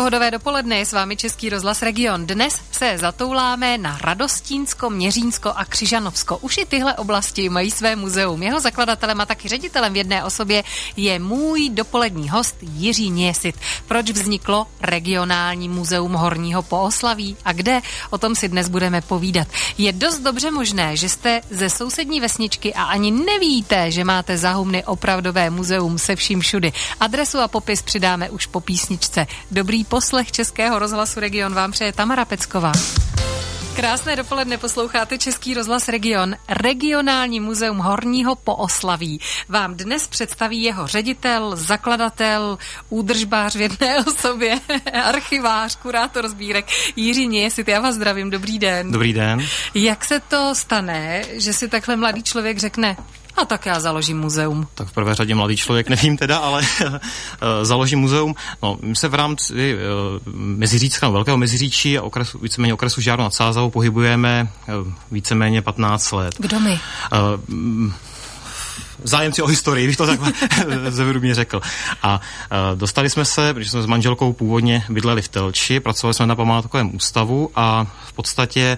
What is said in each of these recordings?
Pohodové dopoledne, je s vámi Český rozhlas Region. Dnes se zatouláme na Radostínsko, Měřínsko a Křižanovsko. Už i tyhle oblasti mají své muzeum. Jeho zakladatelem a taky ředitelem v jedné osobě je můj dopolední host Jiří Něsit. Proč vzniklo regionální muzeum Horního Pooslaví a kde? O tom si dnes budeme povídat. Je dost dobře možné, že jste ze sousední vesničky a ani nevíte, že máte za humny opravdové muzeum se vším všudy. Adresu a popis přidáme už po písničce. Dobrý poslech Českého rozhlasu Region vám přeje Tamara Pecková. Krásné dopoledne, posloucháte Český rozhlas Region. Regionální muzeum Horního Pooslaví vám dnes představí jeho ředitel, zakladatel, údržbář v jedné osobě, archivář, kurátor sbírek Jiří Něsit. Já vás zdravím, dobrý den. Dobrý den. Jak se to stane, že si takhle mladý člověk řekne, a tak já založím muzeum? Tak v prvé řadě mladý člověk, nevím teda, ale založím muzeum. No, my se v rámci Meziříčska, Velkého Meziříčí a víceméně okresu Žďár nad Sázavou pohybujeme víceméně 15 let. Kdo my? Zájemci o historii, bych to takhle zevrubně řekl. A dostali jsme se, protože jsme s manželkou původně bydleli v Telči, pracovali jsme na památkovém ústavu a v podstatě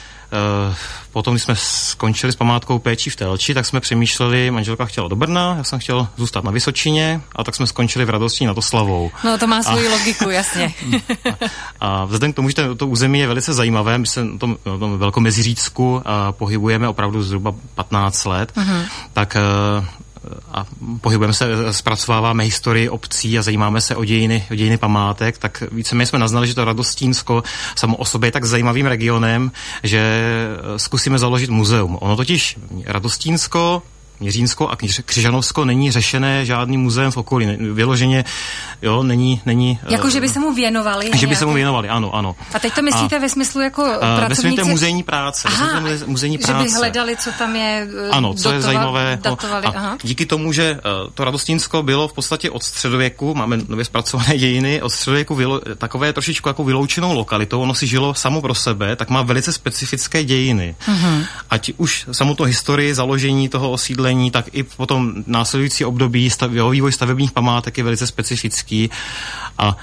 potom, když jsme skončili s památkou péčí v Telči, tak jsme přemýšleli, manželka chtěla do Brna, já jsem chtěl zůstat na Vysočině a tak jsme skončili v Radostíně nad Oslavou. No to má svoji logiku, jasně. A vzhledem k tomu, že to území je velice zajímavé, my se na tom Velkomeziříčsku pohybujeme opravdu zhruba 15 let, tak a pohybujeme se, zpracováváme historii obcí a zajímáme se o dějiny památek, tak víceméně jsme naznali, že to Radostínsko samo o sobě je tak zajímavým regionem, že zkusíme založit muzeum. Ono totiž Radostínsko, Měřínsko a Křižanovsko není řešené žádným muzeem v okolí. Vyloženě, jo, není... Jako, že by se mu věnovali? Že by se mu věnovali, ano. A teď to myslíte ve smyslu jako pracovníci? Ve smyslu muzejní práce. Že by hledali, co tam je, ano, co je zajímavé. Datovali, díky tomu, že to Radostínsko bylo v podstatě od středověku, máme nově zpracované dějiny, od středověku takové trošičku jako vyloučenou lokalitou, ono si žilo samo pro sebe, tak má velice specifické dějiny. Ať už samotnou historii založení toho osídlení, tak i potom následující období vývoj stavebních památek je velice specifický. A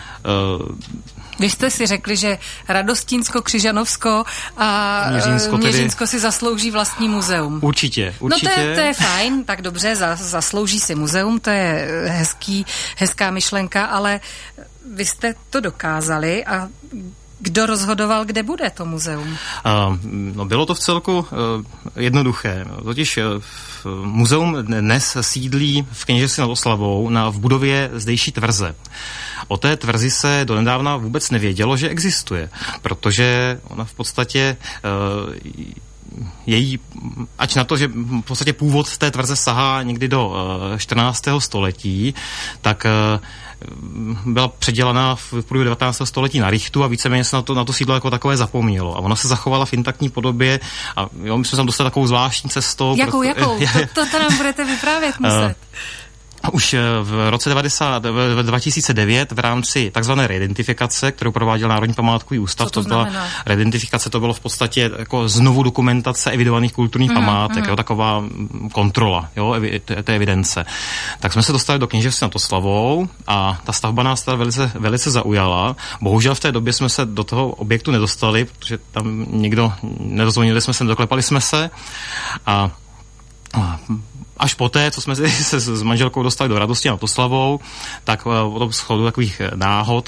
vy jste si řekli, že Radostínsko, Křižanovsko a Měřínsko si zaslouží vlastní muzeum. Určitě. No to je fajn, tak dobře, zaslouží si muzeum, to je hezká myšlenka, ale vy jste to dokázali a kdo rozhodoval, kde bude to muzeum? No bylo to vcelku jednoduché. Totiž muzeum dnes sídlí v Kněžeři nad Oslavou v budově zdejší tvrze. O té tvrzi se donedávna vůbec nevědělo, že existuje, protože ona v podstatě její, ať na to, že v podstatě původ té tvrze sahá někdy do 14. století, tak byla předělaná v průběhu 19. století na Richtu a víceméně se na to sídlo jako takové zapomnělo. A ona se zachovala v intaktní podobě a jo, my jsme tam dostali takovou zvláštní cestou. Jakou? To nám budete vyprávět muset. Už v roce 2009 v rámci takzvané reidentifikace, kterou prováděl Národní památkový ústav, to byla reidentifikace, to bylo v podstatě jako znovu dokumentace evidovaných kulturních památek, jo, taková kontrola, jo, té evidence. Tak jsme se dostali do Kněžeřství nad Oslavou a ta stavba nás teda velice zaujala. Bohužel v té době jsme se do toho objektu nedostali, protože tam někdo nedozvonili jsme se, doklepali jsme se a až poté, co jsme se s manželkou dostali do Radosti nad Oslavou, tak po tom shodu takových náhod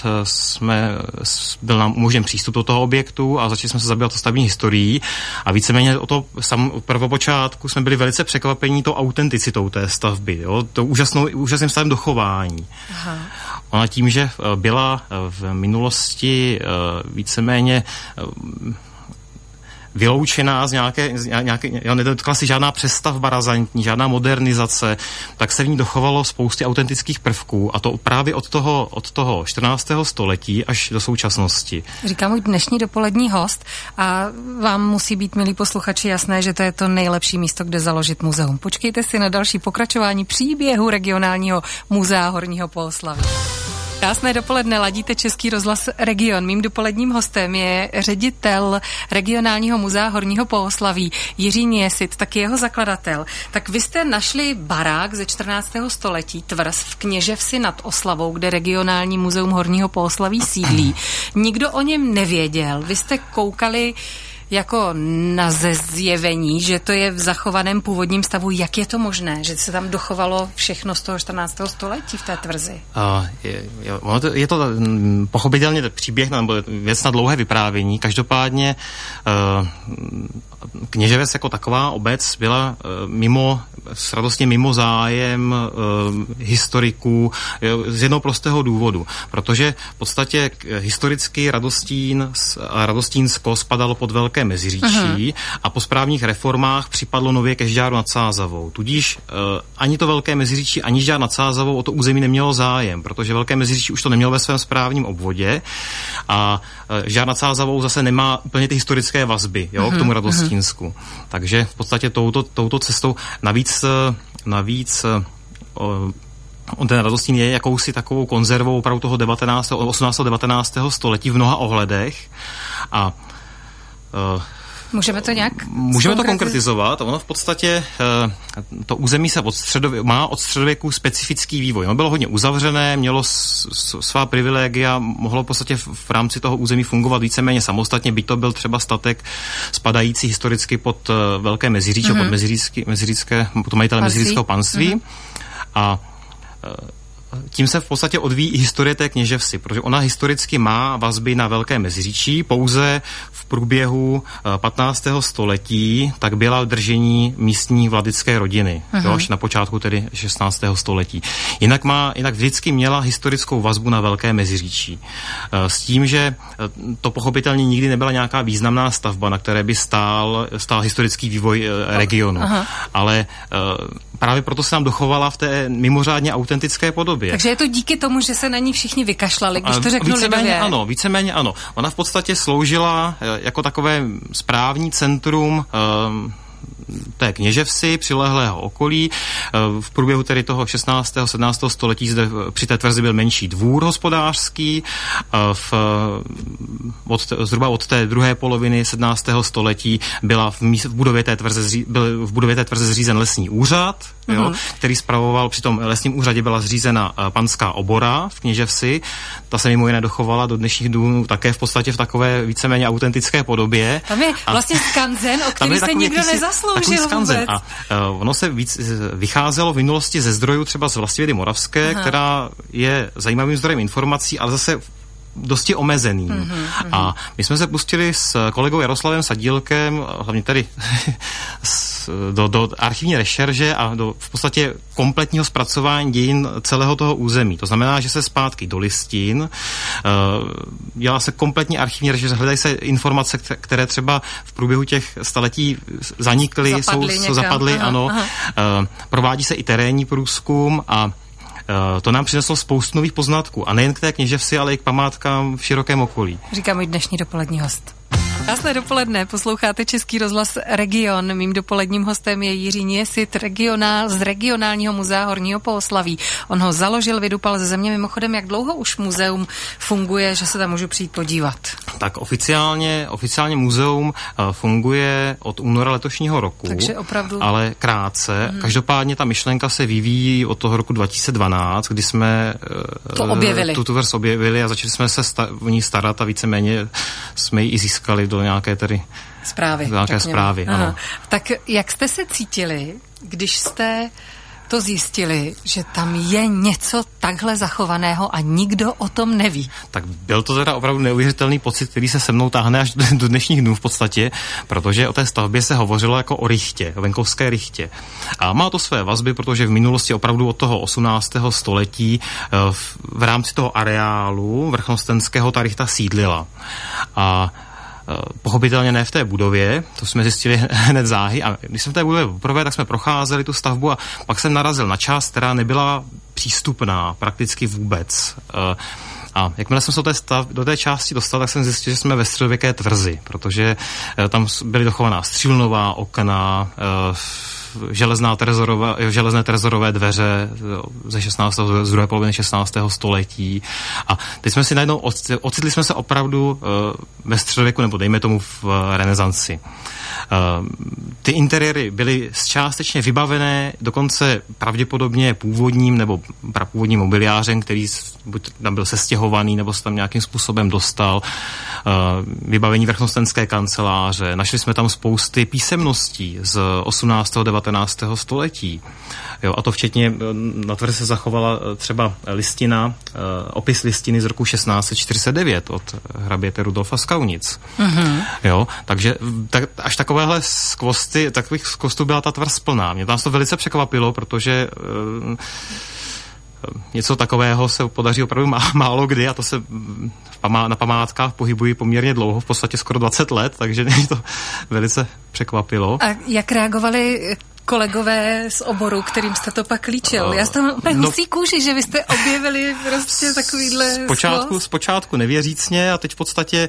byl nám umožněn přístup do toho objektu a začali jsme se zabývat stavební historií a víceméně o to prvopočátku jsme byli velice překvapení tou autenticitou té stavby, jo, to úžasným stavem dochování. Aha. Ona tím, že byla v minulosti víceméně vyloučená z nějaké nedotkla si žádná přestavba razantní, žádná modernizace, tak se v ní dochovalo spousty autentických prvků a to právě od toho 14. století až do současnosti. Říká můj dnešní dopolední host a vám musí být, milí posluchači, jasné, že to je to nejlepší místo, kde založit muzeum. Počkejte si na další pokračování příběhu regionálního muzea Horního Pooslaví. Krásné dopoledne, ladíte Český rozhlas Region. Mým dopoledním hostem je ředitel Regionálního muzea Horního Pooslaví Jiří Niesit, taky jeho zakladatel. Tak vy jste našli barák ze 14. století, tvrz v Kněževsi nad Oslavou, kde Regionální muzeum Horního Pooslaví sídlí. Nikdo o něm nevěděl. Vy jste koukali jako na zjevení, že to je v zachovaném původním stavu. Jak je to možné, že se tam dochovalo všechno z toho 14. století v té tvrzi? Je to pochopitelně příběh nebo věc na dlouhé vyprávění. Každopádně Kněževes jako taková obec byla radostně mimo zájem historiků z jednoho prostého důvodu, protože v podstatě historicky Radostínsko spadalo pod Velké Meziříčí a po správních reformách připadlo nově ke Žďáru nad Sázavou. Tudíž ani to Velké Meziříčí, ani Žďár nad Sázavou o to území nemělo zájem, protože Velké Meziříčí už to nemělo ve svém správním obvodě a Žďár nad Sázavou zase nemá úplně ty historické vazby, k tomu Radostínsku. Takže v podstatě touto cestou navíc ten Radostín je jakousi takovou konzervou opravdu toho 18. 19. století v mnoha ohledech a můžeme to nějak konkretizovat. Ono v podstatě to území se má od středověku specifický vývoj. Ono bylo hodně uzavřené, mělo svá privilegia, mohlo v podstatě v rámci toho území fungovat víceméně samostatně, byť to byl třeba statek spadající historicky pod Velké Meziříčí, pod majitele meziříckého panství. A tím se v podstatě odvíjí i historie té Kněževsi, protože ona historicky má vazby na Velké Meziříčí, pouze v průběhu 15. století tak byla držení místní vladické rodiny, až na počátku tedy 16. století. Jinak vždycky měla historickou vazbu na Velké Meziříčí. S tím, že to pochopitelně nikdy nebyla nějaká významná stavba, na které by stál historický vývoj regionu. Ale právě proto se nám dochovala v té mimořádně autentické podobě. Takže je to díky tomu, že se na ní všichni vykašlali, když to řeknu lidově. Víceméně ano. Ona v podstatě sloužila jako takové správní centrum té Kněževsi, přilehlého okolí. V průběhu tedy toho 16. 17. století zde při té tvrzi byl menší dvůr hospodářský. Zhruba od té druhé poloviny 17. století byla v budově té tvrze zřízen lesní úřad, který spravoval, při tom lesním úřadě byla zřízena panská obora v Kněževsi. Ta se mimo jiné dochovala do dnešních dnů také v podstatě v takové víceméně autentické podobě. Tam je vlastně skanzen, o který se nikdo nezasloužil vůbec. A ono se vycházelo v minulosti ze zdrojů třeba z Vlastivědy Moravské, která je zajímavým zdrojem informací, ale zase dosti omezený. A my jsme se pustili s kolegou Jaroslavem Sadílkem, hlavně tady do archivní rešerže a do v podstatě kompletního zpracování dějin celého toho území. To znamená, že se zpátky do listin, dělá se kompletní archivní rešerže, hledají se informace, které třeba v průběhu těch staletí zanikly, zapadly, ano. Provádí se i terénní průzkum a to nám přineslo spoustu nových poznatků. A nejen k té Kněževsi, ale i k památkám v širokém okolí. Říká můj dnešní dopolední host. Krásné dopoledne, posloucháte Český rozhlas Region. Mým dopoledním hostem je Jiří Niesit z Regionálního muzea Horního Pooslaví. On ho založil, vydupal ze země. Mimochodem, jak dlouho už muzeum funguje, že se tam můžu přijít podívat? Tak oficiálně muzeum funguje od února letošního roku. Takže opravdu. Ale krátce. Každopádně ta myšlenka se vyvíjí od toho roku 2012, kdy jsme tu tvrz objevili a začali jsme se o ní starat a víceméně jsme ji i získali do nějaké tedy zprávy. Ano. Tak jak jste se cítili, když jste to zjistili, že tam je něco takhle zachovaného a nikdo o tom neví? Tak byl to teda opravdu neuvěřitelný pocit, který se mnou táhne až do dnešních dnů v podstatě, protože o té stavbě se hovořilo jako o rychtě, o venkovské rychtě. A má to své vazby, protože v minulosti opravdu od toho 18. století v rámci toho areálu vrchnostenského ta rychta sídlila. A pochopitelně ne v té budově, to jsme zjistili hned záhy a když jsme v té budově poprvé, tak jsme procházeli tu stavbu a pak jsem narazil na část, která nebyla přístupná prakticky vůbec. A jakmile jsem se do té části dostal, tak jsem zjistil, že jsme ve středověké tvrzi, protože tam byly dochovaná střílnová okna, železné trezorové dveře z druhé poloviny 16. století. A teď jsme si najednou ocitli jsme se opravdu ve středověku, nebo dejme tomu v renesanci. Ty interiéry byly částečně vybavené dokonce pravděpodobně původním nebo prapůvodním mobiliářem, který buď tam byl sestěhovaný, nebo se tam nějakým způsobem dostal. Vybavení vrchnostenské kanceláře. Našli jsme tam spousty písemností z 18. 19. století. Jo, a to včetně, na tvrzi se zachovala třeba listina, opis listiny z roku 1649 od hraběte Rudolfa z Kaunic. Mm-hmm. Jo, takže až takových skvostů byla ta tvrz plná. Mě nás to velice překvapilo, protože něco takového se podaří opravdu málo kdy a to se na památkách pohybují poměrně dlouho, v podstatě skoro 20 let, takže mě to velice překvapilo. A jak reagovali kolegové z oboru, kterým jste to pak líčil? Já jsem úplně husí kůži, že vy jste objevili prostě takovýhle Zpočátku nevěřícně a teď v podstatě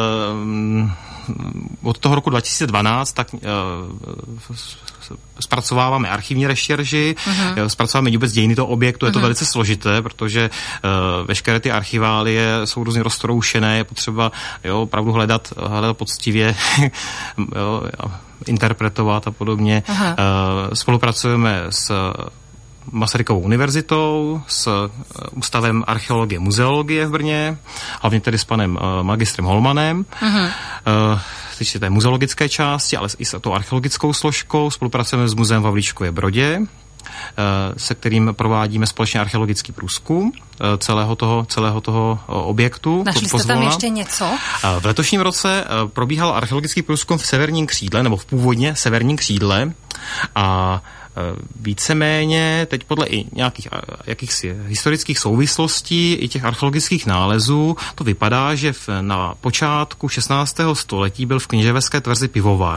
od toho roku 2012 tak zpracováváme archivní rešerži, zpracováme vůbec dějiny toho objektu, je to velice složité, protože veškeré ty archiválie jsou různě roztroušené, je potřeba opravdu hledat poctivě, interpretovat a podobně. Spolupracujeme s Masarykovou univerzitou, s Ústavem archeologie a muzeologie v Brně, hlavně tedy s panem magistrem Holmanem. Týče té muzeologické části, ale i s tou archeologickou složkou. Spolupracujeme s muzeem v Havlíčkově Brodě, se kterým provádíme společně archeologický průzkum celého toho objektu. Našli jste tam ještě něco? V letošním roce probíhal archeologický průzkum v severním křídle, nebo v původně severním křídle a víceméně teď podle i nějakých jakýchsi historických souvislostí i těch archeologických nálezů to vypadá, že na počátku 16. století byl v Kněževeské tvrzi pivovar.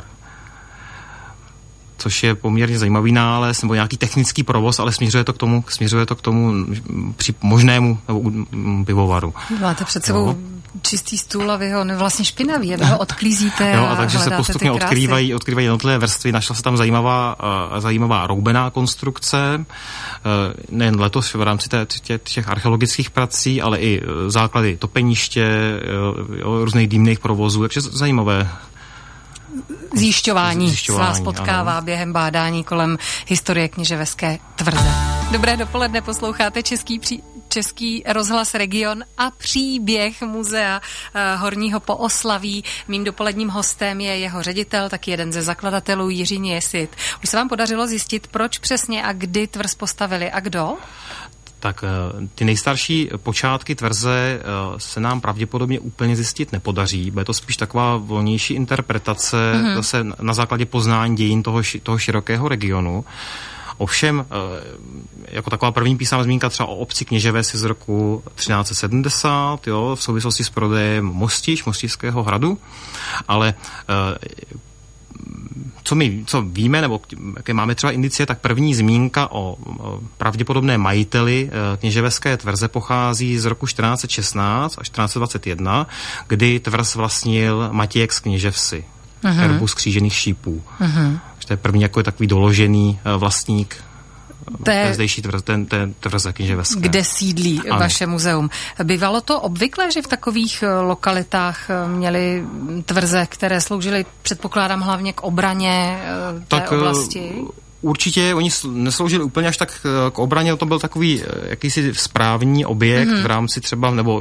Což je poměrně zajímavý nález, nebo nějaký technický provoz, ale směřuje to k tomu při možnému pivovaru. Máte před sebou čistý stůl a vy ho vlastně špinavý, a vy ho odklízíte a takže se postupně odkrývají jednotlivé vrstvy. Našla se tam zajímavá roubená konstrukce, nejen letos v rámci těch archeologických prací, ale i základy topeniště, různých dýmných provozů, takže zajímavé. Zjišťování vás potkává ano. Během bádání kolem historie Kněževeské tvrze. Dobré dopoledne, posloucháte Český rozhlas Region a příběh muzea Horního Pooslaví. Mým dopoledním hostem je jeho ředitel, taky jeden ze zakladatelů Jiří Něsit. Už se vám podařilo zjistit, proč přesně a kdy tvrz postavili a kdo? Tak ty nejstarší počátky tvrze se nám pravděpodobně úplně zjistit nepodaří. Bude to spíš taková volnější interpretace zase na základě poznání dějin toho širokého regionu. Ovšem, jako taková první písemná zmínka třeba o obci Kněževes z roku 1370, v souvislosti s prodejem Mostišského hradu, ale co víme, nebo jaké máme třeba indicie, tak první zmínka o pravděpodobné majiteli Kněževeské tvrze pochází z roku 1416 až 1421, kdy tvrz vlastnil Matějek z Kněževsi, herbu z křížených šípů. To je první jako takový doložený vlastník zdejší tvrze Kněževeské. Kde sídlí vaše muzeum. Bývalo to obvyklé, že v takových lokalitách měly tvrze, které sloužily, předpokládám, hlavně k obraně té oblasti? Určitě oni nesloužili úplně až tak k obraně, to byl takový jakýsi správní objekt v rámci třeba, nebo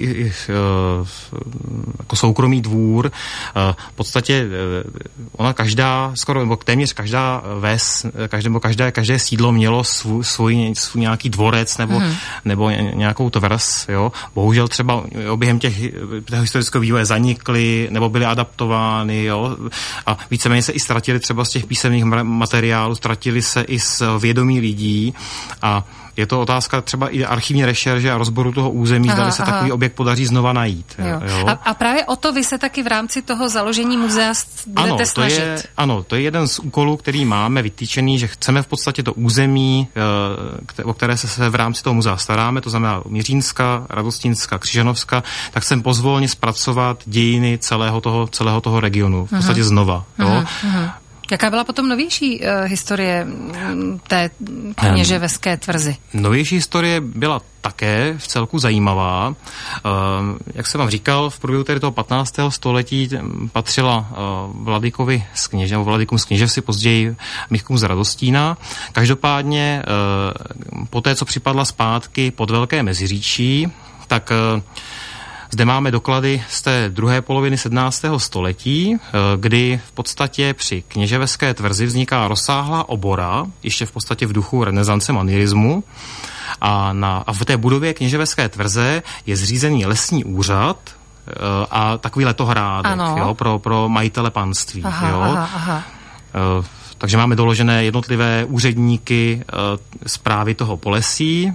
jako soukromý dvůr. V podstatě ona téměř každá ves, každé sídlo mělo svůj nějaký dvorec nebo nějakou tvrz. Jo. Bohužel třeba během těch historického vývoje zanikly nebo byly adaptovány, jo. A víceméně se i ztratili třeba z těch písemných materiálů, ztratily se i s vědomí lidí a je to otázka třeba i archivní rešerže a rozboru toho území, zda se takový objekt podaří znova najít. Jo. A právě o to vy se taky v rámci toho založení muzea budete snažit. To je jeden z úkolů, který máme vytýčený, že chceme v podstatě to území, o které se v rámci toho muzea staráme, to znamená Měřínska, Radostínska, Křižanovska, tak chceme pozvolně zpracovat dějiny celého toho regionu, v podstatě znova. Jaká byla potom novější historie té kněževeské tvrzy? Novější historie byla také v celku zajímavá. Jak jsem vám říkal, v průběhu toho 15. století patřila vladykům z Kněževsi, později Michkům z Radostína. Každopádně poté, co připadla zpátky pod Velké Meziříčí, tak zde máme doklady z té druhé poloviny 17. století, kdy v podstatě při kněževeské tvrzi vzniká rozsáhlá obora, ještě v podstatě v duchu renesance manierismu. A v té budově kněževeské tvrze je zřízený lesní úřad a takový letohrádek pro majitele panství. Takže máme doložené jednotlivé úředníky správy toho Polesí.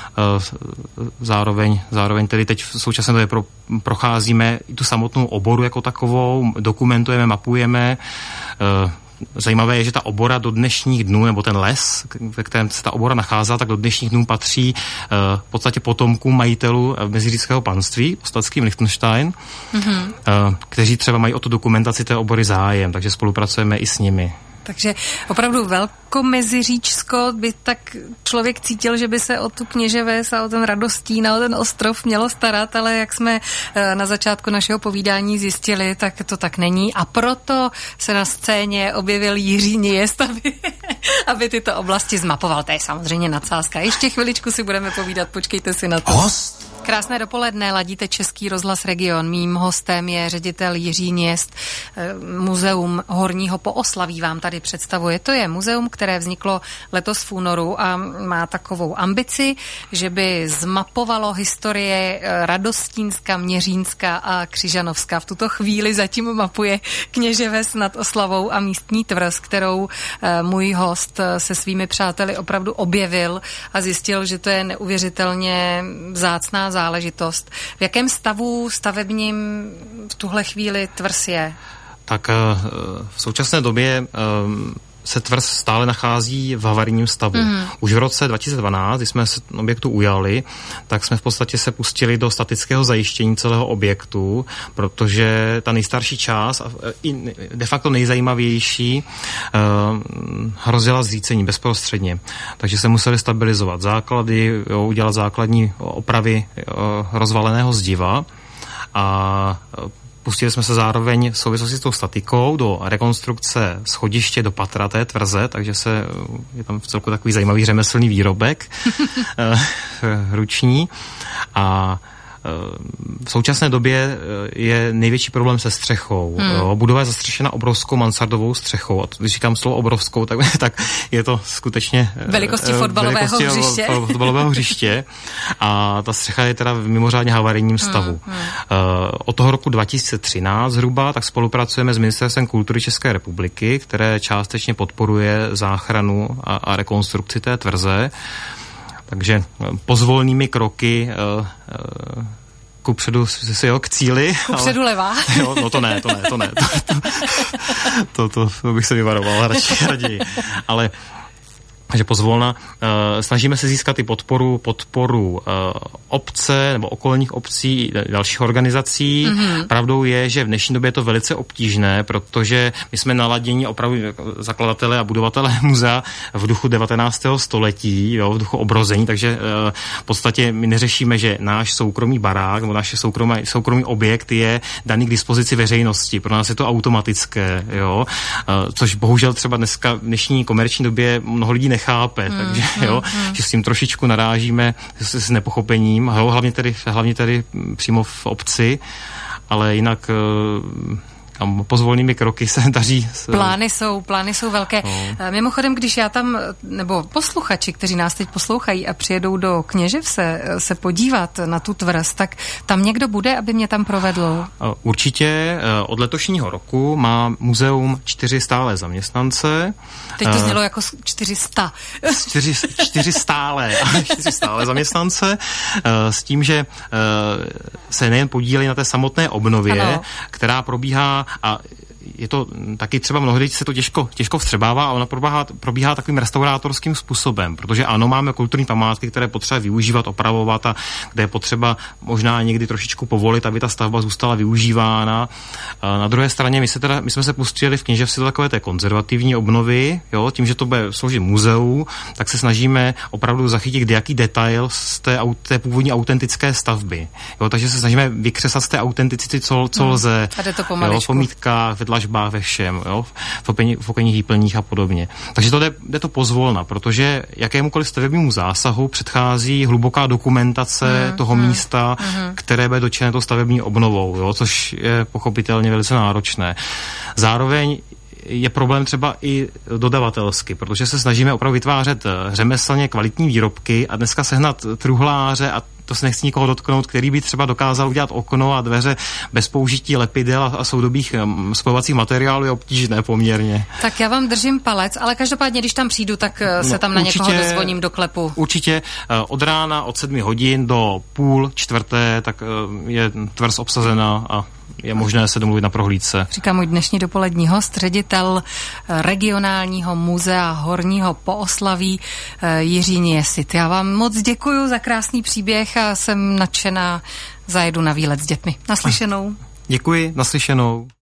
Zároveň tedy teď v současné době procházíme i tu samotnou oboru jako takovou, dokumentujeme, mapujeme. Zajímavé je, že ta obora do dnešních dnů, nebo ten les, ve kterém se ta obora nacházela, tak do dnešních dnů patří v podstatě potomkům majitelů meziříčského panství, ostatským Lichtenstein, kteří třeba mají o tu dokumentaci té obory zájem, takže spolupracujeme i s nimi. Takže opravdu Velkomeziříčsko by tak člověk cítil, že by se o tu Kněževes a o ten Radostín a o ten ostrov mělo starat, ale jak jsme na začátku našeho povídání zjistili, tak to tak není a proto se na scéně objevil Jiří Niest, aby tyto oblasti zmapoval. To je samozřejmě nadsázka. Ještě chviličku si budeme povídat, počkejte si na to. Krásné dopoledne, ladíte Český rozhlas Region. Mým hostem je ředitel Jiří Niest. Muzeum Horního Pooslaví vám tady představuje. To je muzeum, které vzniklo letos v únoru a má takovou ambici, že by zmapovalo historie Radostínska, Měřínska a Křižanovska. V tuto chvíli zatím mapuje Kněževes nad Oslavou a místní tvrz, kterou můj host se svými přáteli opravdu objevil a zjistil, že to je neuvěřitelně vzácná záležitost. V jakém stavu stavebním v tuhle chvíli tvrz je? Tak v současné době se tvrz stále nachází v havarijním stavu. Už v roce 2012, když jsme se objektu ujali, tak jsme v podstatě se pustili do statického zajištění celého objektu, protože ta nejstarší část, i de facto nejzajímavější, hrozila zřícení bezprostředně. Takže se museli stabilizovat základy, udělat základní opravy rozvaleného zdiva a pustili jsme se zároveň v souvislosti s tou statikou do rekonstrukce schodiště do patra té tvrze, takže je tam v celku takový zajímavý řemeslný výrobek ruční a v současné době je největší problém se střechou. Budova je zastřešena obrovskou mansardovou střechou. A když říkám slovo obrovskou, tak je to skutečně velikosti fotbalového hřiště. A ta střecha je teda v mimořádně havarijním stavu. Od toho roku 2013 zhruba tak spolupracujeme s Ministerstvem kultury České republiky, které částečně podporuje záchranu a rekonstrukci té tvrze. Takže pozvolnými kroky kupředu k cíli. Kupředu levá. Jo, no to ne. To bych se vyvaroval raději. Ale že pozvolna snažíme se získat i podporu obce nebo okolních obcí, dalších organizací. Pravdou je, že v dnešní době je to velice obtížné, protože my jsme naladěni opravdu zakladatelé a budovatelé muzea v duchu 19. století, v duchu obrození, takže v podstatě my neřešíme, že náš soukromý barák nebo náš soukromý objekt je daný k dispozici veřejnosti. Pro nás je to automatické, což bohužel třeba v dnešní komerční době mnoho lidí nechápe, takže že s tím trošičku narážíme s nepochopením, hlavně tedy přímo v obci, ale jinak a pozvolnými kroky se daří. Plány jsou velké. No. Mimochodem, když já tam, nebo posluchači, kteří nás teď poslouchají a přijedou do Kněževce se podívat na tu tvrz, tak tam někdo bude, aby mě tam provedl? Určitě. Od letošního roku má muzeum 4 stálé zaměstnance. Teď to znělo jako 400. 4 stálé zaměstnance s tím, že se nejen podílejí na té samotné obnově, ano, která probíhá a je to taky třeba mnohdy se to těžko vstřebává a ona probíhá takovým restaurátorským způsobem, protože ano, máme kulturní památky, které potřeba využívat, opravovat a kde je potřeba možná někdy trošičku povolit, aby ta stavba zůstala využívána. Na druhé straně my jsme se pustili v Kněževci do takové té konzervativní obnovy, jo, tím, že to bude sloužit muzeu, tak se snažíme opravdu zachytit kdejaký detail z té původní autentické stavby. Jo, takže se snažíme vykřesat z té autenticity, co lze. A jde to v pomítkách, ve dlažbách, ve všem, jo, v okenních výplních a podobně. Takže to jde to pozvolna, protože jakémukoliv stavebnímu zásahu předchází hluboká dokumentace toho místa, které bude dotčené tou stavební obnovou, jo, což je pochopitelně velice náročné. Zároveň je problém třeba i dodavatelsky, protože se snažíme opravdu vytvářet řemeslně kvalitní výrobky a dneska sehnat truhláře a to se nechci nikoho dotknout, který by třeba dokázal udělat okno a dveře bez použití lepidel a soudobých spojovacích materiálů je obtížné poměrně. Tak já vám držím palec, ale každopádně, když tam přijdu, tak se tam na někoho dozvoním, doklepu. Určitě od rána od 7 hodin do 3:30, tak je tvrz obsazena a je možné se domluvit na prohlídce. Říká můj dnešní dopolední host, ředitel regionálního muzea Horního Pooslaví Jiří Niesit. Já vám moc děkuju za krásný příběh a jsem nadšená, zajedu na výlet s dětmi. Naslyšenou. Děkuji, naslyšenou.